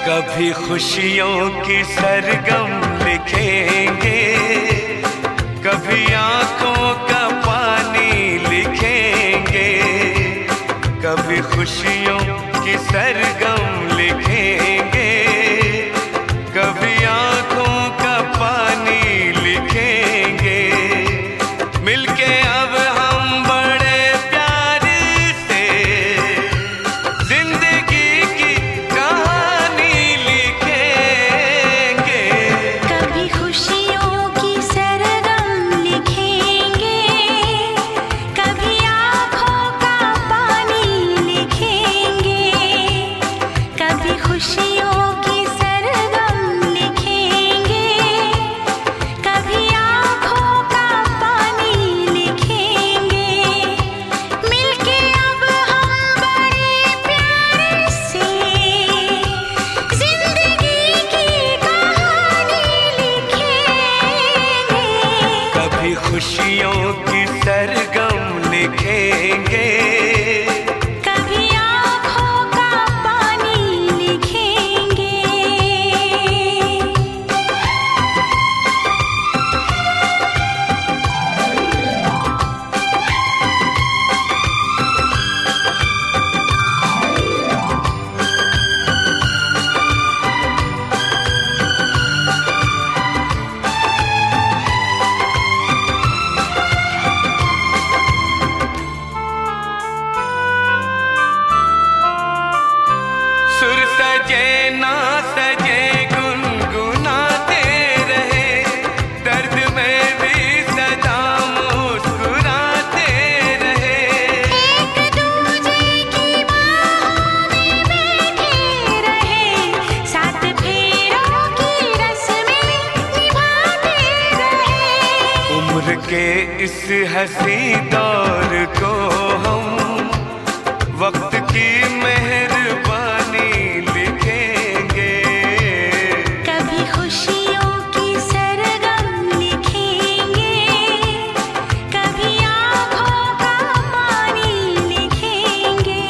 कभी खुशियों की सरगम लिखेंगे, कभी आंखों का पानी लिखेंगे। कभी खुशियों की सरगम लिखेंगे, कभी आंखों का पानी लिखेंगे। मिलके अब हम बड़े प्यार से जिंदगी की कहानी लिखेंगे। कभी खुशियों की सरगम लिखेंगे, कभी आँखों का पानी लिखेंगे। कभी खुशियों की सरगम लिखेंगे, कभी आँखों का पानी लिखेंगे। मिलके अब हम बड़े प्यार से जिंदगी की कहानी लिखेंगे। कभी खुशियों की सरगम लिखेंगे, कभी आँखों का पानी लिखेंगे। सुर सजे ना सजे गुनगुनाते रहे, दर्द में भी सदा मुस्कुराते रहे। एक दूजे की बाहों में बैठे रहे, सात फेरों की रस्में निभाते रहे। उम्र के इस हंसी दौर को हम वक्त की मेहरबानी लिखेंगे। कभी खुशियों की सरगम लिखेंगे, कभी आँखों का पानी लिखेंगे।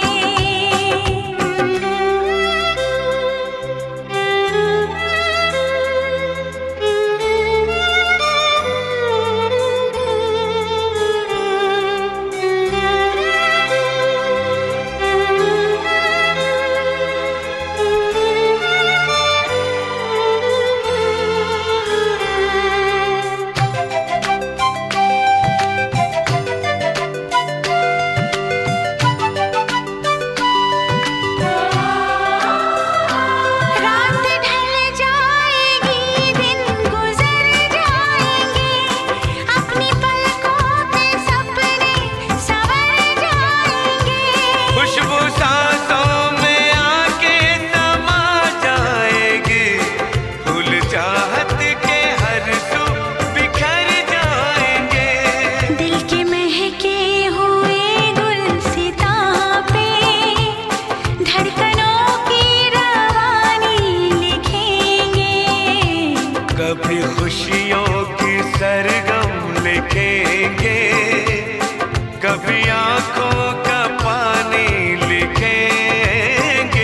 रात ढल जाएगी, दिन गुजर जाएंगे, अपनी पलकों पे सपने संवर जाएंगे। खुशबू सांसों में आके समा जाएगी, फूल चाहत के हर सू बिखर जाएंगे। दिल के महके हुए गुलसितां पे धड़कनों की रवानी लिखेंगे। कभी खुशियों की सरगम लिखेंगे, कभी आंखों का पानी लिखेंगे।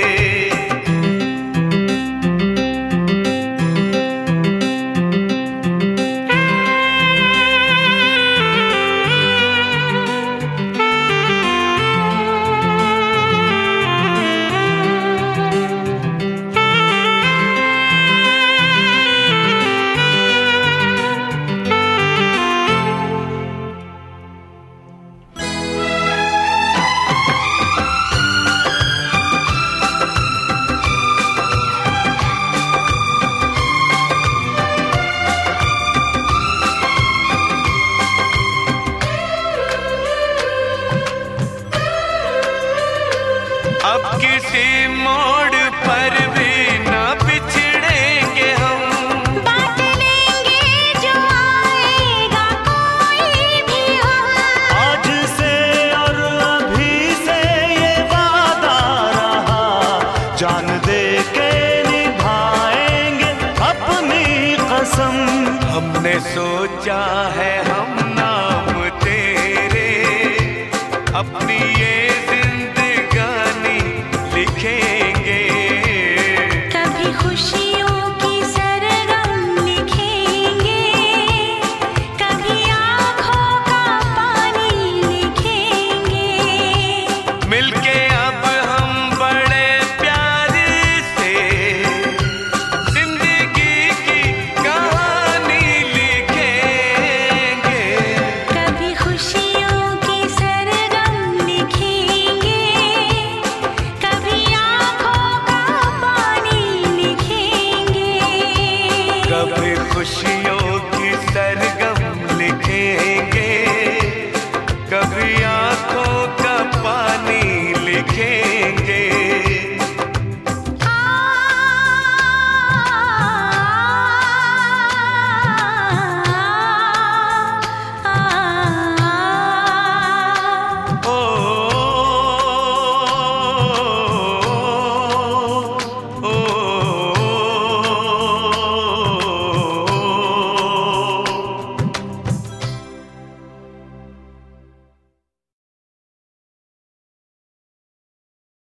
अब किसी मोड़ पर भी ना बिछड़ेंगे हम, बांट लेंगे जो आएगा कोई भी हम। आज से और अभी से ये वादा रहा, जान दे के निभाएंगे अपनी कसम। हमने सोचा है हम नाम तेरे अपनी